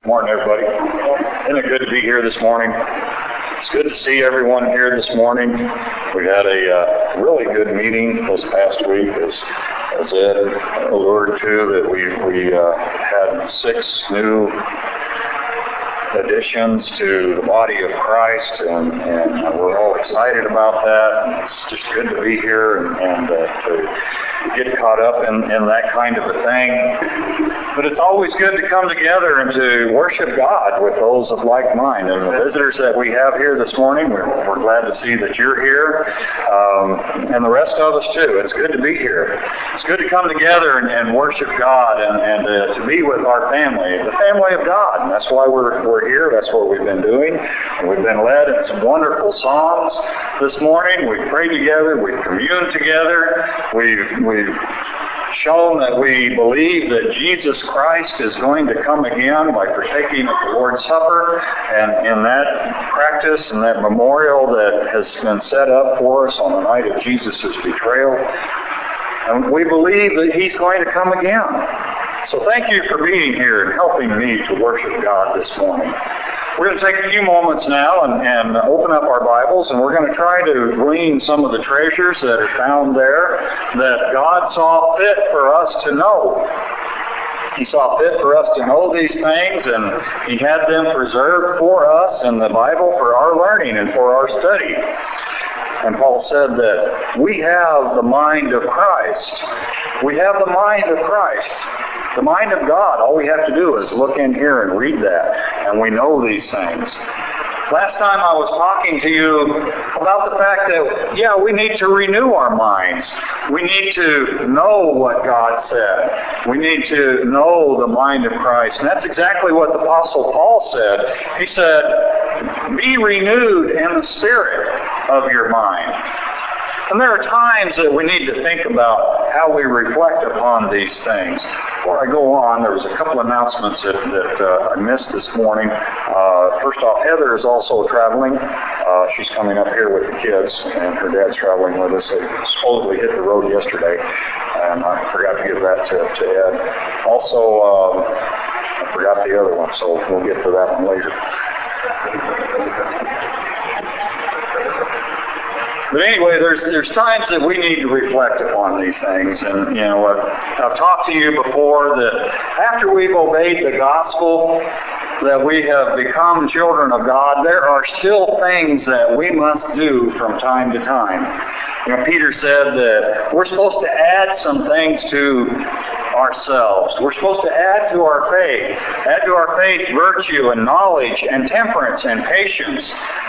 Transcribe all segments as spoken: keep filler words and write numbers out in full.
Morning, everybody. Isn't it good to be here this morning? It's good to see everyone here this morning. We had a uh, really good meeting this past week, as, as Ed alluded to, that we, we uh, had six new additions to the body of Christ, and, and we're all excited about that. And it's just good to be here and, and uh, to get caught up in, in that kind of a thing. But it's always good to come together and to worship God with those of like mind. And the visitors that we have here this morning, we're, we're glad to see that you're here, um, and the rest of us too. It's good to be here. It's good to come together and, and worship God and, and uh, to be with our family, the family of God. And that's why we're, we're here. That's what we've been doing. And we've been led in some wonderful songs this morning. We've prayed together. We've communed together. We've, we've shown that we believe that Jesus Christ is going to come again by partaking of the Lord's Supper, and in that practice and that memorial that has been set up for us on the night of Jesus' betrayal. And we believe that He's going to come again. So thank you for being here and helping me to worship God this morning. We're going to take a few moments now and, and open up our Bibles, and we're going to try to glean some of the treasures that are found there that God saw fit for us to know. He saw fit for us to know these things, and He had them preserved for us in the Bible for our learning and for our study. And Paul said that we have the mind of Christ. We have the mind of Christ. The mind of God. All we have to do is look in here and read that, and we know these things. Last time I was talking to you about the fact that, yeah, we need to renew our minds. We need to know what God said. We need to know the mind of Christ. And that's exactly what the Apostle Paul said. He said, be renewed in the spirit of your mind. And there are times that we need to think about how we reflect upon these things. Before I go on, there was a couple announcements that, that uh, I missed this morning. Uh, first off, Heather is also traveling. Uh, she's coming up here with the kids, and her dad's traveling with us. They supposedly hit the road yesterday, and I forgot to give that to, to Ed. Also, um, I forgot the other one, so we'll get to that one later. But anyway, there's there's times that we need to reflect upon these things. And, you know, I've, I've talked to you before that after we've obeyed the gospel, that we have become children of God, there are still things that we must do from time to time. You know, Peter said that we're supposed to add some things to ourselves. We're supposed to add to our faith. Add to our faith virtue and knowledge and temperance and patience.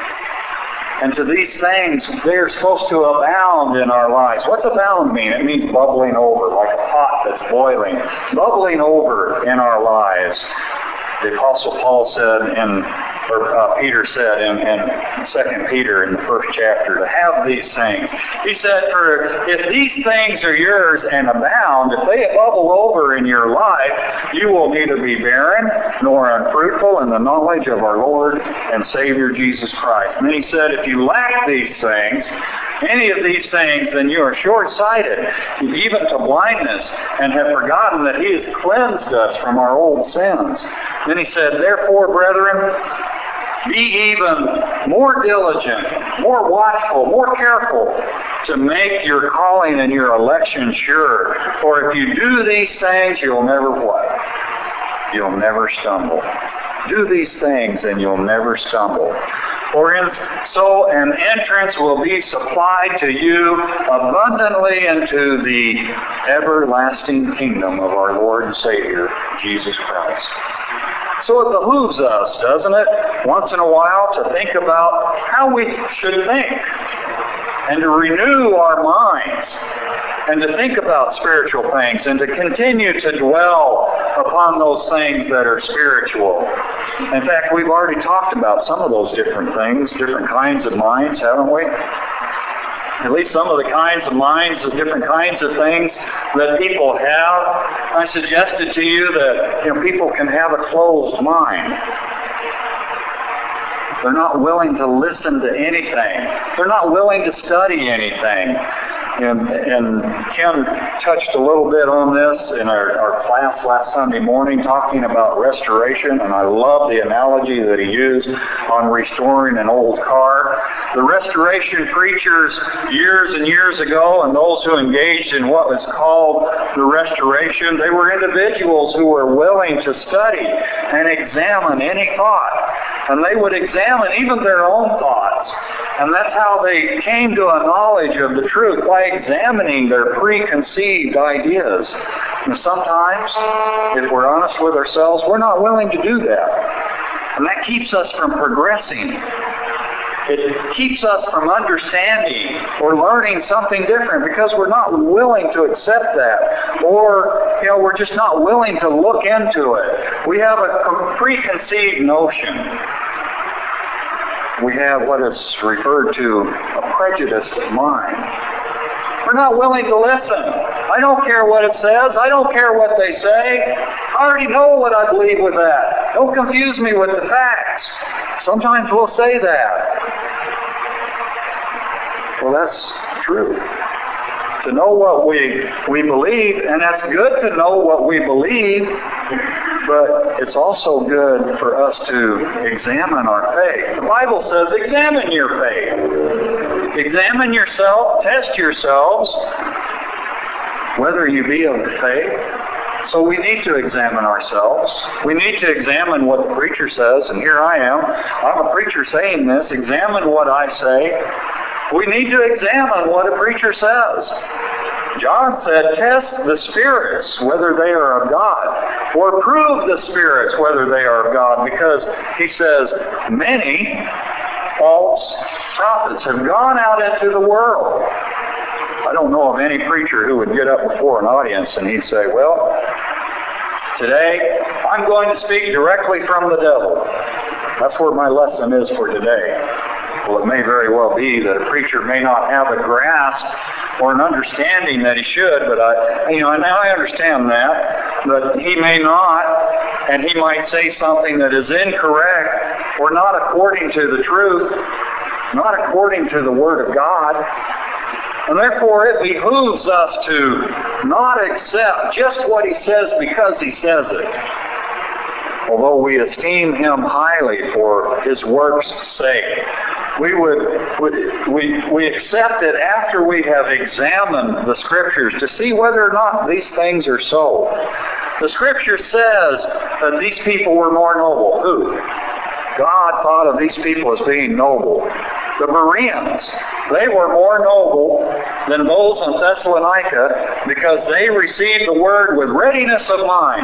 And to these things, they are supposed to abound in our lives. What's abound mean? It means bubbling over, like a pot that's boiling. Bubbling over in our lives. The Apostle Paul said, in, or uh, Peter said in, in Second Peter in the first chapter, to have these things. He said, for if these things are yours and abound, if they bubble over in your life, you will neither be barren nor unfruitful in the knowledge of our Lord and Savior Jesus Christ. And then he said, if you lack these things, any of these things, then you are short-sighted, even to blindness, and have forgotten that He has cleansed us from our old sins. Then he said, therefore, brethren, be even more diligent, more watchful, more careful to make your calling and your election sure. For if you do these things, you'll never what? You'll never stumble. Do these things and you'll never stumble. For in so an entrance will be supplied to you abundantly into the everlasting kingdom of our Lord and Savior, Jesus Christ. So it behooves us, doesn't it, once in a while to think about how we should think and to renew our minds and to think about spiritual things and to continue to dwell upon those things that are spiritual. In fact, we've already talked about some of those different things, different kinds of minds, haven't we? At least some of the kinds of minds, the different kinds of things that people have. I suggested to you that, you know, people can have a closed mind. They're not willing to listen to anything. They're not willing to study anything. And, and Ken touched a little bit on this in our, our class last Sunday morning, talking about restoration, and I love the analogy that he used on restoring an old car. The restoration preachers years and years ago, and those who engaged in what was called the restoration, they were individuals who were willing to study and examine any thought. And they would examine even their own thoughts. And that's how they came to a knowledge of the truth, by examining their preconceived ideas. And sometimes, if we're honest with ourselves, we're not willing to do that. And that keeps us from progressing. It keeps us from understanding or learning something different because we're not willing to accept that. Or, you know, we're just not willing to look into it. We have a preconceived notion. We have what is referred to a prejudiced mind. We're not willing to listen. I don't care what it says. I don't care what they say. I already know what I believe with that. Don't confuse me with the facts. Sometimes we'll say that. Well, that's true. To know what we, we believe, and that's good to know what we believe, but it's also good for us to examine our faith. The Bible says, examine your faith. Examine yourself, test yourselves, whether you be of the faith. So we need to examine ourselves. We need to examine what the preacher says, and here I am. I'm a preacher saying this. Examine what I say. We need to examine what a preacher says. John said, test the spirits, whether they are of God, or prove the spirits, whether they are of God, because he says, many false prophets have gone out into the world. I don't know of any preacher who would get up before an audience and he'd say, well, today I'm going to speak directly from the devil. That's where my lesson is for today. Well, it may very well be that a preacher may not have a grasp or an understanding that he should, but I, you know, and I understand that, but he may not, and he might say something that is incorrect or not according to the truth, not according to the Word of God. And therefore, it behooves us to not accept just what he says because he says it, although we esteem him highly for his work's sake. We would we we accept it after we have examined the Scriptures to see whether or not these things are so. The Scripture says that these people were more noble. Who? God thought of these people as being noble. The Bereans, they were more noble than those in Thessalonica because they received the Word with readiness of mind.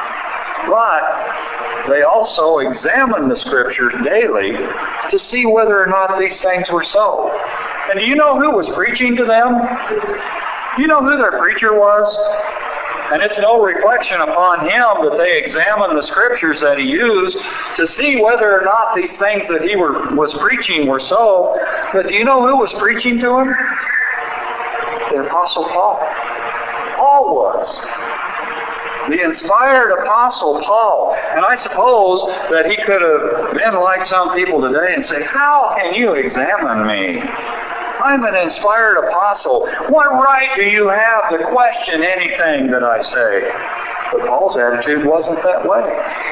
But they also examined the Scriptures daily to see whether or not these things were so. And do you know who was preaching to them? Do you know who their preacher was? And it's no reflection upon him that they examined the Scriptures that he used to see whether or not these things that he were, was preaching were so. But do you know who was preaching to him? The Apostle Paul. Paul was. The inspired Apostle Paul. And I suppose that he could have been like some people today and say, how can you examine me? I'm an inspired apostle. What right do you have to question anything that I say? But Paul's attitude wasn't that way.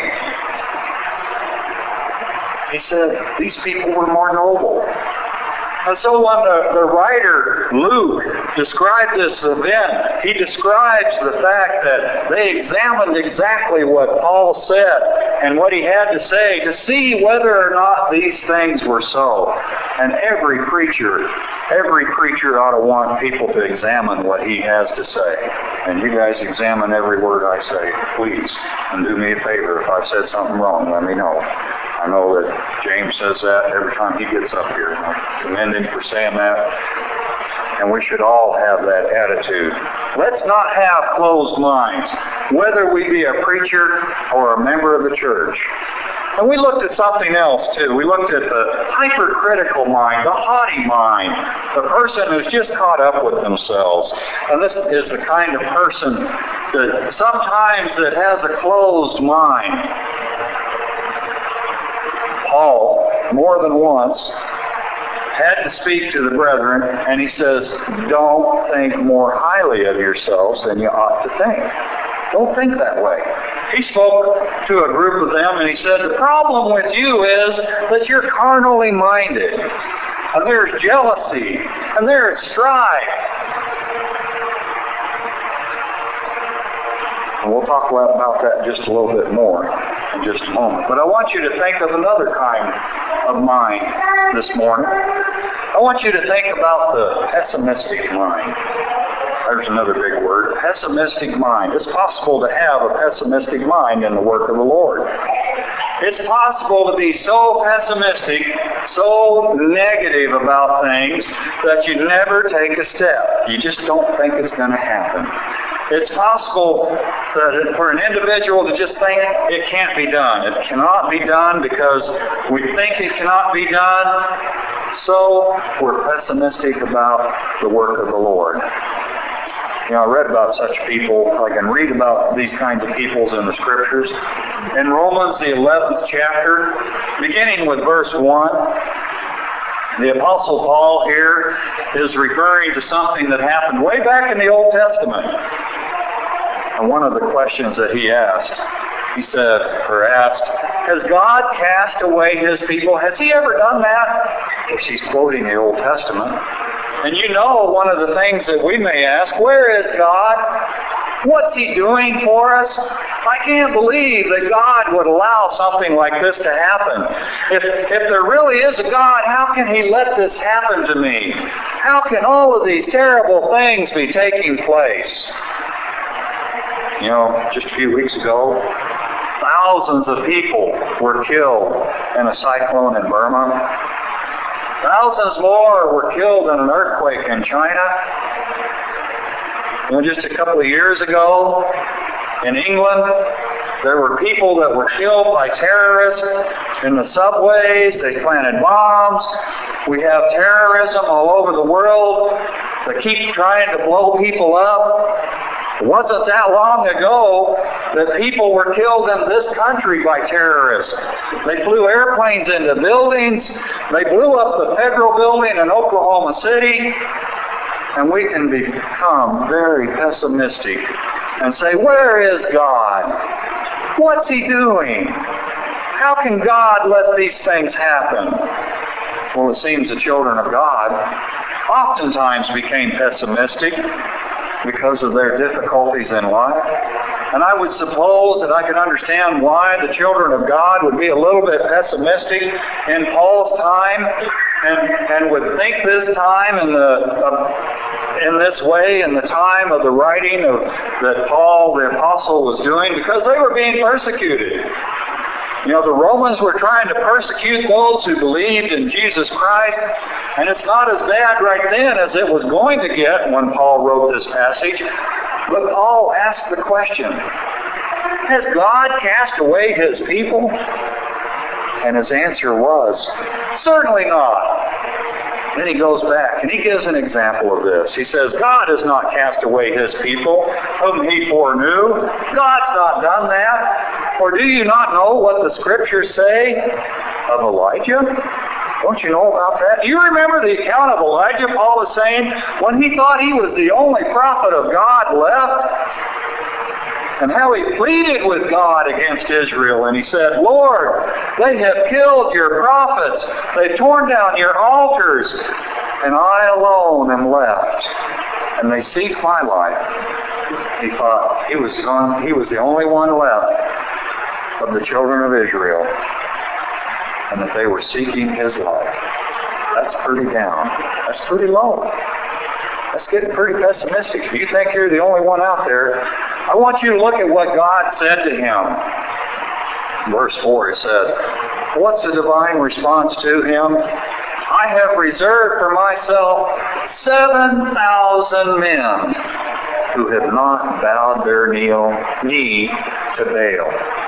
He said, these people were more noble. And so when the, the writer Luke described this event, he describes the fact that they examined exactly what Paul said and what he had to say to see whether or not these things were so. And every preacher, every preacher ought to want people to examine what he has to say. And you guys examine every word I say, please. And do me a favor. If I've said something wrong, let me know. I know that James says that every time he gets up here. I commend him for saying that. And we should all have that attitude. Let's not have closed minds, whether we be a preacher or a member of the church. And we looked at something else, too. We looked at the hypercritical mind, the haughty mind, the person who's just caught up with themselves. And this is the kind of person that sometimes that has a closed mind. Paul, more than once, had to speak to the brethren, and he says, don't think more highly of yourselves than you ought to think. Don't think that way. He spoke to a group of them, and he said, the problem with you is that you're carnally minded, and there's jealousy, and there's strife. And we'll talk about that just a little bit more in just a moment. But I want you to think of another kind of mind this morning. I want you to think about the pessimistic mind. There's another big word, pessimistic mind. It's possible to have a pessimistic mind in the work of the Lord. It's possible to be so pessimistic, so negative about things, that you never take a step. You just don't think it's going to happen. It's possible that for an individual to just think it can't be done. It cannot be done because we think it cannot be done, so we're pessimistic about the work of the Lord. You know, I read about such people. I can read about these kinds of peoples in the Scriptures. In Romans, the eleventh chapter, beginning with verse one, the Apostle Paul here is referring to something that happened way back in the Old Testament. And one of the questions that he asked, he said, or asked, has God cast away His people? Has He ever done that? Of course, he's quoting the Old Testament. And you know, one of the things that we may ask, where is God? What's He doing for us? I can't believe that God would allow something like this to happen. If, if there really is a God, how can He let this happen to me? How can all of these terrible things be taking place? You know, just a few weeks ago, thousands of people were killed in a cyclone in Burma. Thousands more were killed in an earthquake in China. You know, just a couple of years ago, in England, there were people that were killed by terrorists in the subways. They planted bombs. We have terrorism all over the world. They keep trying to blow people up. It wasn't that long ago that people were killed in this country by terrorists. They flew airplanes into buildings. They blew up the federal building in Oklahoma City. And we can become very pessimistic and say, where is God? What's He doing? How can God let these things happen? Well, it seems the children of God oftentimes became pessimistic because of their difficulties in life. And I would suppose that I could understand why the children of God would be a little bit pessimistic in Paul's time and, and would think this time in the uh, in this way in the time of the writing of that Paul the apostle was doing, because they were being persecuted. You know, the Romans were trying to persecute those who believed in Jesus Christ, and it's not as bad right then as it was going to get when Paul wrote this passage. But Paul asked the question, has God cast away His people? And his answer was, certainly not. Then he goes back and he gives an example of this. He says, God has not cast away His people whom He foreknew. God's not done that. Or do you not know what the Scriptures say of Elijah? Don't you know about that? Do you remember the account of Elijah, Paul is saying, when he thought he was the only prophet of God left? And how he pleaded with God against Israel. And he said, Lord, they have killed your prophets. They've torn down your altars. And I alone am left. And they seek my life. He thought he was gone, he was the only one left of the children of Israel, and that they were seeking his life. That's pretty down. That's pretty low. That's getting pretty pessimistic. If you think you're the only one out there, I want you to look at what God said to him. Verse four, it said, what's the divine response to him? I have reserved for myself seven thousand men who have not bowed their knee to Baal.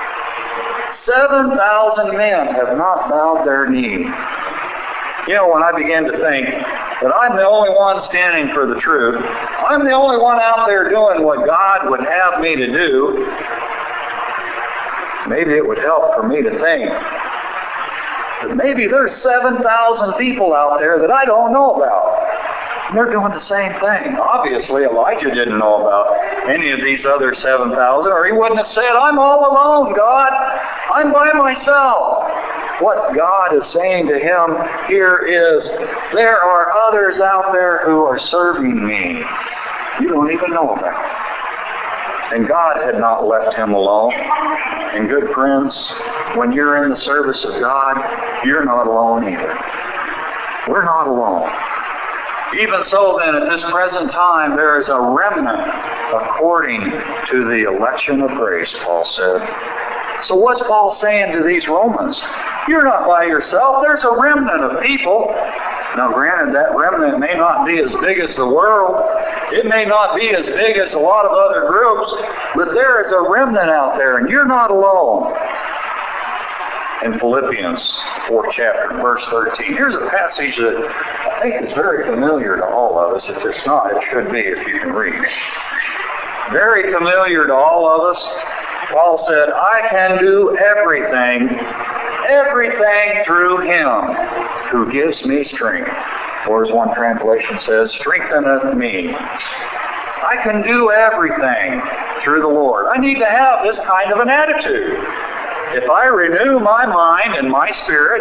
Seven thousand men have not bowed their knee. You know, when I began to think that I'm the only one standing for the truth, I'm the only one out there doing what God would have me to do, maybe it would help for me to think that maybe there's seven thousand people out there that I don't know about. And they're doing the same thing. Obviously, Elijah didn't know about any of these other seven thousand, or he wouldn't have said, I'm all alone, God. I'm by myself. What God is saying to him here is, there are others out there who are serving me. You don't even know about it. And God had not left him alone. And good friends, when you're in the service of God, you're not alone either. We're not alone. Even so then, at this present time, there is a remnant according to the election of grace, Paul said. So what's Paul saying to these Romans? You're not by yourself. There's a remnant of people. Now granted, that remnant may not be as big as the world. It may not be as big as a lot of other groups, but there is a remnant out there, and you're not alone. In Philippians, fourth chapter, verse thirteen. Here's a passage that I think is very familiar to all of us. If it's not, it should be if you can read. Very familiar to all of us. Paul said, I can do everything, everything through Him who gives me strength. Or as one translation says, strengtheneth me. I can do everything through the Lord. I need to have this kind of an attitude. If I renew my mind and my spirit,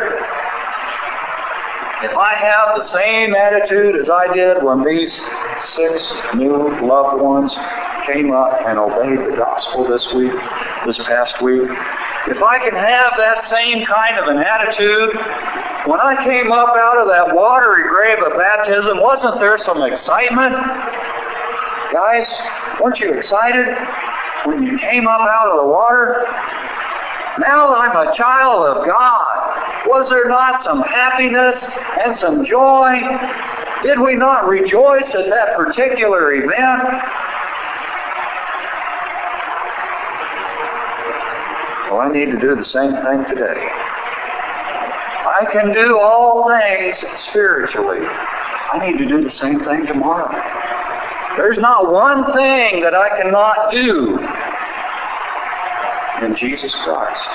if I have the same attitude as I did when these six new loved ones came up and obeyed the gospel this week, this past week, if I can have that same kind of an attitude, when I came up out of that watery grave of baptism, wasn't there some excitement? Guys, weren't you excited when you came up out of the water? Now that I'm a child of God, was there not some happiness and some joy? Did we not rejoice at that particular event? Well, I need to do the same thing today. I can do all things spiritually. I need to do the same thing tomorrow. There's not one thing that I cannot do in Jesus Christ.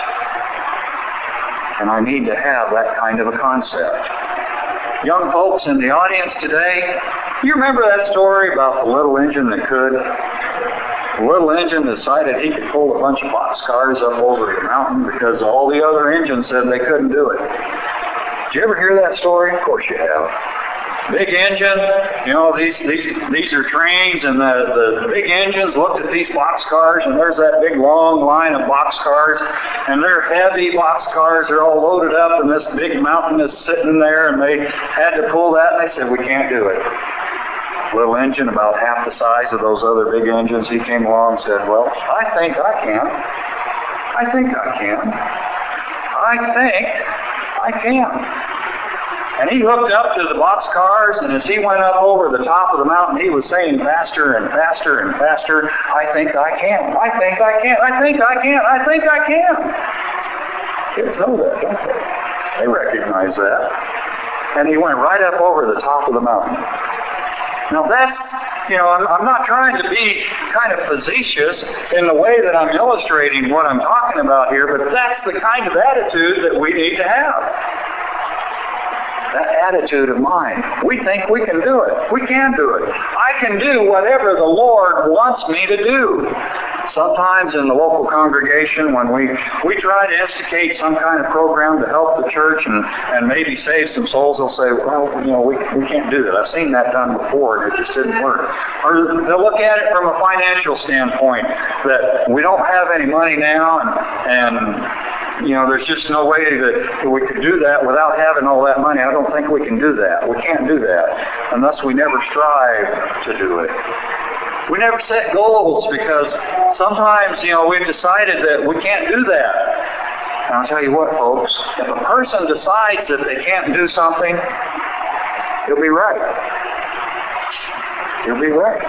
And I need to have that kind of a concept. Young folks in the audience today, you remember that story about the little engine that could? The little engine decided he could pull a bunch of boxcars up over the mountain because all the other engines said they couldn't do it. Did you ever hear that story? Of course you have. Big engine, you know, these these these are trains, and the, the, the big engines looked at these boxcars, and there's that big long line of boxcars, and they're heavy boxcars, they're all loaded up, and this big mountain is sitting there, and they had to pull that, and they said, we can't do it. Little engine, about half the size of those other big engines, he came along and said, well, I think I can. I think I can. I think I can. And he hooked up to the boxcars, and as he went up over the top of the mountain, he was saying faster and faster and faster, I think I can, I think I can, I think I can, I think I can. Kids know that, don't they? They recognize that. And he went right up over the top of the mountain. Now that's, you know, I'm, I'm not trying to be kind of facetious in the way that I'm illustrating what I'm talking about here, but that's the kind of attitude that we need to have. That attitude of mind. We think we can do it. We can do it. I can do whatever the Lord wants me to do. Sometimes in the local congregation, when we, we try to instigate some kind of program to help the church and, and maybe save some souls, they'll say, well, you know, we, we can't do that. I've seen that done before, and it just didn't work. Or they'll look at it from a financial standpoint, that we don't have any money now, and, and you know, there's just no way that we could do that without having all that money. I don't think we can do that. We can't do that unless we never strive to do it. We never set goals because sometimes, you know, we've decided that we can't do that. And I'll tell you what, folks, if a person decides that they can't do something, he'll be right. He'll be right.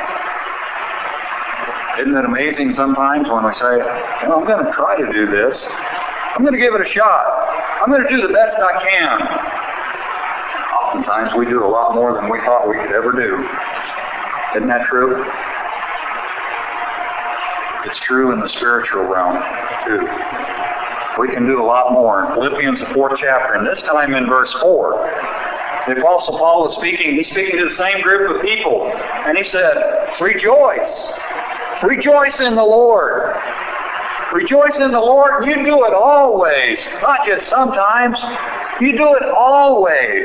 Isn't it amazing sometimes when we say, you know, I'm going to try to do this. I'm going to give it a shot. I'm going to do the best I can. Oftentimes we do a lot more than we thought we could ever do. Isn't that true? It's true in the spiritual realm, too. we can do a lot more. In Philippians, the fourth chapter, and this time in verse four, the Apostle Paul is speaking. He's speaking to the same group of people, and he said, rejoice. Rejoice in the Lord. Rejoice in the Lord. You do it always, not just sometimes. You do it always.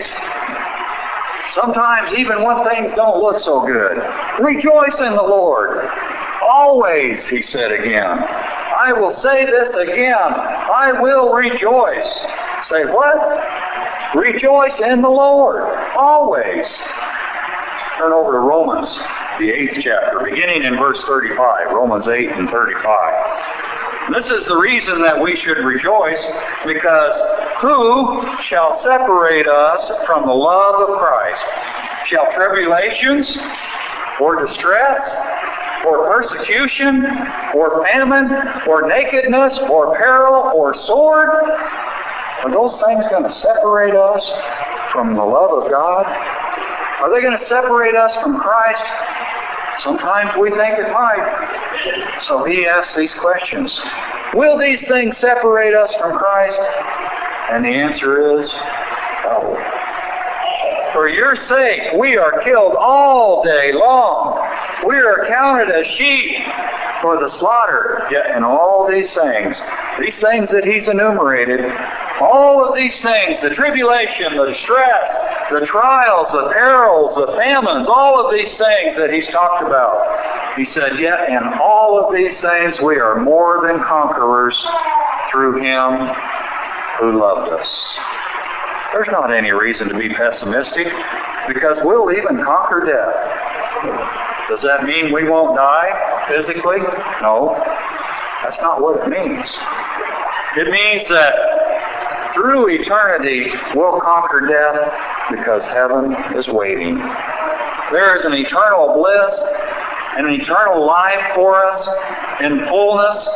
Sometimes even when things don't look so good. Rejoice in the Lord. Always, he said again. I will say this again. I will rejoice. Say what? Rejoice in the Lord. Always. Turn over to Romans, the eighth chapter, beginning in verse thirty-five. Romans eight and thirty-five. This is the reason that we should rejoice, because who shall separate us from the love of Christ? Shall tribulations, or distress, or persecution, or famine, or nakedness, or peril, or sword? Are those things going to separate us from the love of God? Are they going to separate us from Christ? Sometimes we think it might. So he asks these questions. Will these things separate us from Christ? And the answer is no. For your sake, we are killed all day long. We are counted as sheep for the slaughter. Yet in all these things, these things that he's enumerated, all of these things, the tribulation, the distress, the trials, the perils, the famines, all of these things that he's talked about, he said, yet in all of these things we are more than conquerors through him who loved us. There's not any reason to be pessimistic, because we'll even conquer death. Does that mean we won't die physically? No. That's not what it means. It means that through eternity we'll conquer death because heaven is waiting. There is an eternal bliss, an eternal life for us in fullness,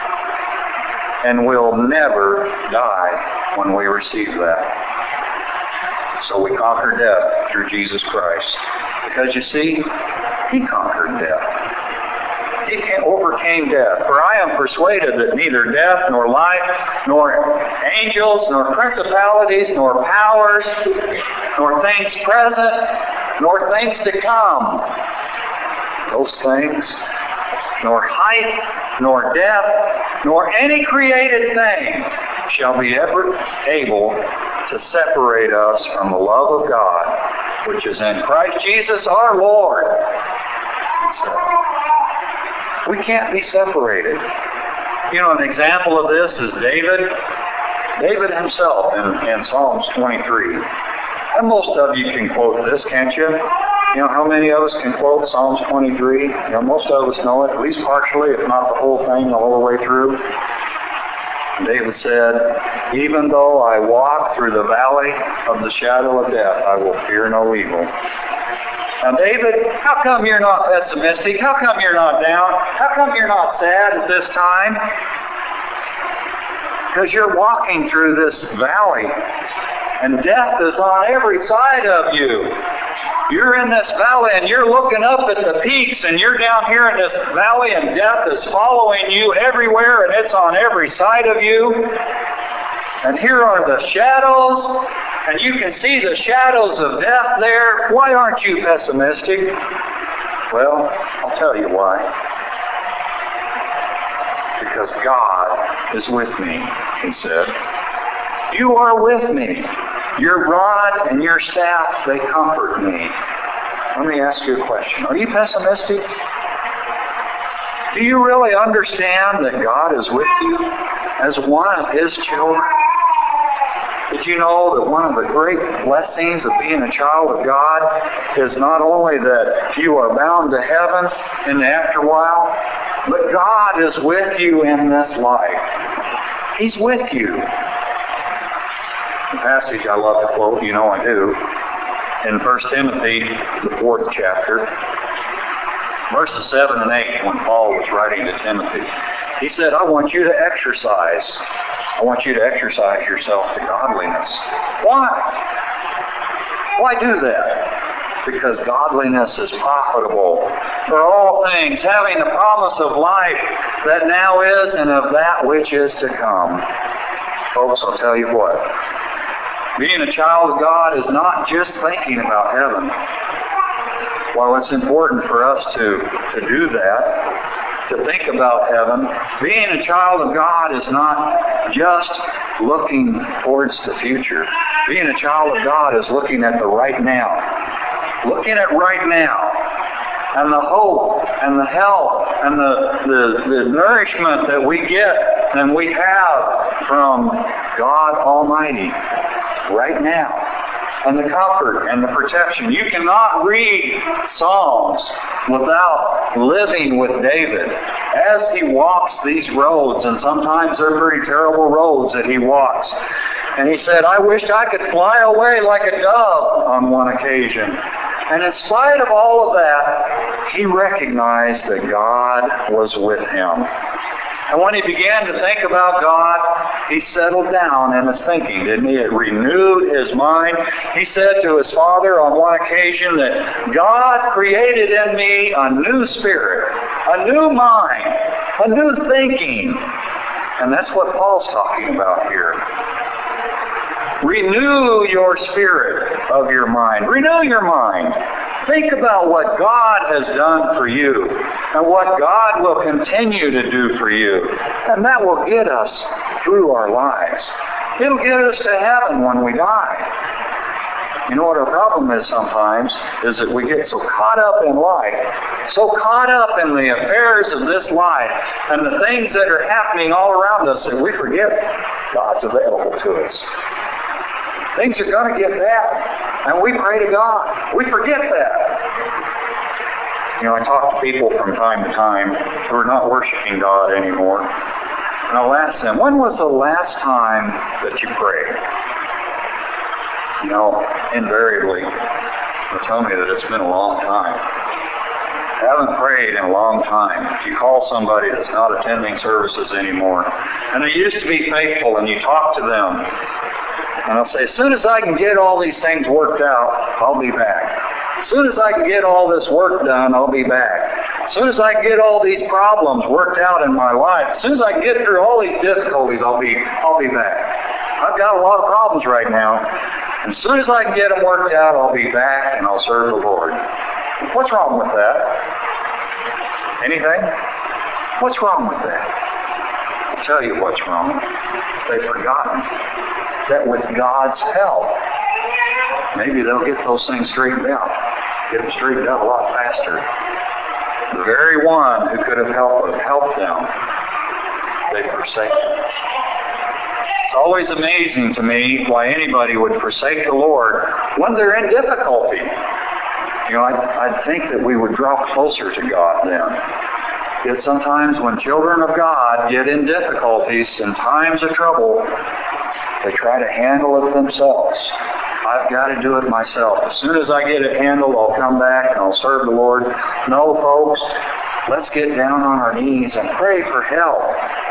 and we'll never die when we receive that. So we conquer death through Jesus Christ. Because you see, he conquered death. He overcame death. For I am persuaded that neither death, nor life, nor angels, nor principalities, nor powers, nor things present, nor things to come, those things, nor height, nor depth, nor any created thing shall be ever able to separate us from the love of God, which is in Christ Jesus our Lord. So, we can't be separated. You know, an example of this is David. David himself in, in Psalms twenty-three. And most of you can quote this, can't you? You know, how many of us can quote Psalms twenty-three? You know, most of us know it, at least partially, if not the whole thing, the whole way through. David said, even though I walk through the valley of the shadow of death, I will fear no evil. Now, David, how come you're not pessimistic? How come you're not down? How come you're not sad at this time? Because you're walking through this valley, and death is on every side of you. You're in this valley and you're looking up at the peaks, and you're down here in this valley, and death is following you everywhere, and it's on every side of you. And here are the shadows, and you can see the shadows of death there. Why aren't you pessimistic? Well, I'll tell you why. Because God is with me, he said. You are with me. Your rod and your staff, they comfort me. Let me ask you a question. Are you pessimistic? Do you really understand that God is with you as one of his children? Did you know that one of the great blessings of being a child of God is not only that you are bound to heaven in the afterwhile, but God is with you in this life. He's with you. The passage I love to quote, you know I do, in First Timothy, the fourth chapter, verses seven and eight, when Paul was writing to Timothy. He said, I want you to exercise. I want you to exercise yourself to godliness. Why? Why do that? Because godliness is profitable for all things, having the promise of life that now is and of that which is to come. Folks, I'll tell you what. Being a child of God is not just thinking about heaven. While it's important for us to, to do that, to think about heaven, being a child of God is not just looking towards the future. Being a child of God is looking at the right now. Looking at right now. And the hope and the health and the, the, the nourishment that we get and we have from God Almighty right now. And the comfort and the protection. You cannot read Psalms without living with David as he walks these roads, and sometimes they're pretty terrible roads that he walks. And he said, I wished I could fly away like a dove on one occasion. And in spite of all of that, he recognized that God was with him. And when he began to think about God, he settled down in his thinking, didn't he? It renewed his mind. He said to his father on one occasion that God created in me a new spirit, a new mind, a new thinking. And that's what Paul's talking about here. Renew your spirit of your mind. Renew your mind. Think about what God has done for you and what God will continue to do for you. And that will get us through our lives. It'll get us to heaven when we die. You know what our problem is sometimes is that we get so caught up in life, so caught up in the affairs of this life and the things that are happening all around us that we forget God's available to us. Things are going to get bad, and we pray to God. We forget that. You know, I talk to people from time to time who are not worshiping God anymore, and I'll ask them, when was the last time that you prayed? You know, invariably, they'll tell me that it's been a long time. I haven't prayed in a long time. If you call somebody that's not attending services anymore, and they used to be faithful, and you talk to them, and I'll say, as soon as I can get all these things worked out, I'll be back. As soon as I can get all this work done, I'll be back. As soon as I can get all these problems worked out in my life, as soon as I can get through all these difficulties, I'll be, I'll be back. I've got a lot of problems right now. And as soon as I can get them worked out, I'll be back and I'll serve the Lord. What's wrong with that? Anything? What's wrong with that? I'll tell you what's wrong. They've forgotten that with God's help, maybe they'll get those things straightened out. Get them straightened out a lot faster. The very one who could have helped, helped them, they forsake him. It's always amazing to me why anybody would forsake the Lord when they're in difficulty. You know, I'd, I'd think that we would draw closer to God then. Yet sometimes when children of God get in difficulties and times of trouble, they try to handle it themselves. I've got to do it myself. As soon as I get it handled, I'll come back and I'll serve the Lord. No, folks, let's get down on our knees and pray for help.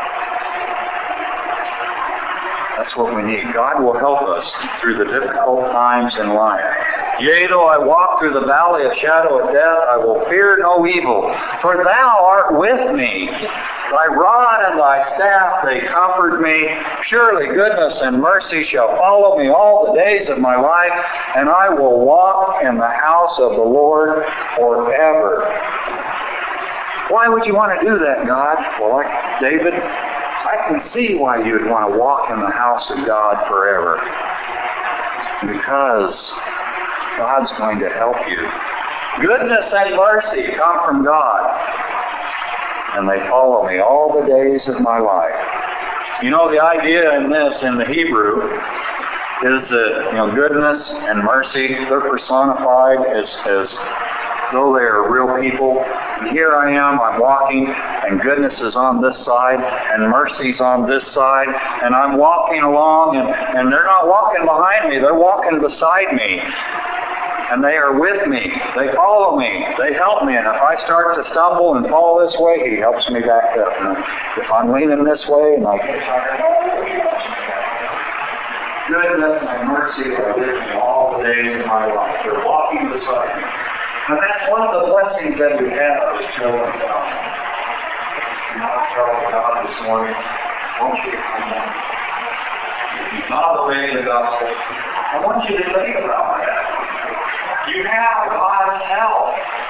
That's what we need. God will help us through the difficult times in life. Yea, though I walk through the valley of shadow of death, I will fear no evil, for thou art with me. Thy rod and thy staff, they comfort me. Surely goodness and mercy shall follow me all the days of my life, and I will walk in the house of the Lord forever. Why would you want to do that, God? Well, like David, I can see why you would want to walk in the house of God forever. Because God's going to help you. Goodness and mercy come from God, and they follow me all the days of my life. You know, the idea in this, in the Hebrew, is that, you know, goodness and mercy, they're personified as, as though they are real people. And here I am, I'm walking, and goodness is on this side, and mercy's on this side, and I'm walking along, and, and they're not walking behind me, they're walking beside me. And they are with me. They follow me. They help me. And if I start to stumble and fall this way, He helps me back up. And if I'm leaning this way, and I get tired, goodness and mercy are with me all the days of my life. They're walking beside me. And that's one of the blessings that we have as children of God. You know, I tell God this morning, won't you come on? not obeying the gospel. I want you to think about that. You have God's help.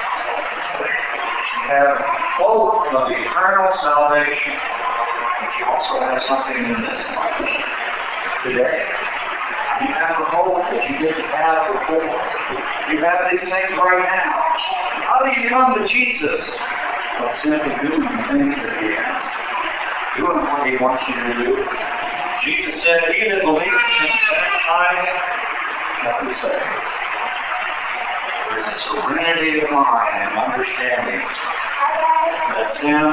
You have hope of eternal salvation. But you also have something in this life today. You have a hope that you didn't have before. You have these things right now. How do you come to Jesus? By simply doing the things that He asks. Doing what He wants you to do. Jesus said, He that believes in that time shall be saved. There is a serenity of mind and understanding that sin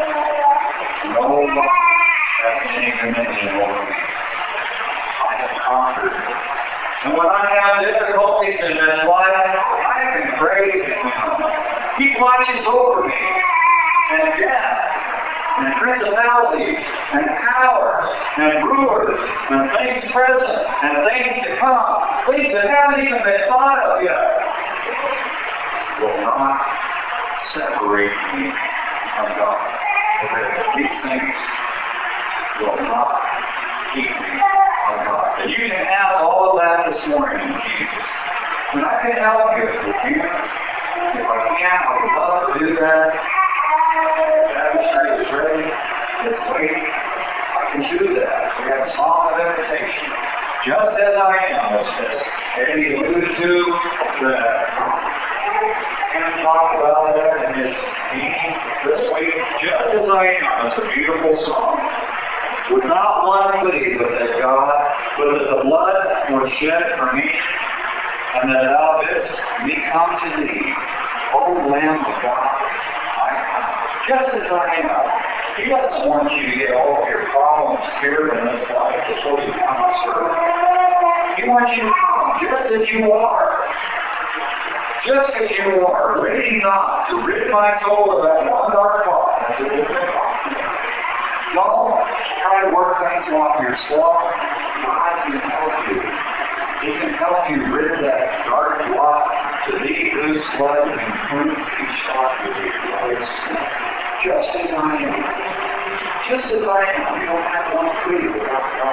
no longer has any dominion over me. I have conquered. And when I have difficulties in this life, I can pray to Him. He watches over me. And death, and principalities, and powers, and rulers, and things present, and things to come, things that haven't even been thought of yet, will not separate me from God. These things will not keep me from God. And you can have all of that this morning in Jesus. And I can help you if you. If I can, I would love to do that. Baptistry is ready. Let's wait. I can do that. We have a song of invitation. Just as I am, it says. And he alluded to the Ken talked about that in his meeting this week. Just as I am. It's a beautiful song. Would not one plea but that God, but that the blood was shed for me, and that thou didst me come to thee, O Lamb of God. Just as I am. He doesn't want you to get all of your problems here in this life before you come to serve. He wants you to come just as you are. Just as you are. Ready not to rid my soul of that one dark thought. Don't try to work things off yourself. God can help you. He can help you rid that dark blot to thee whose blood and whose each thought will be replaced. Just as I am. Just as I am. You don't have one plea without God.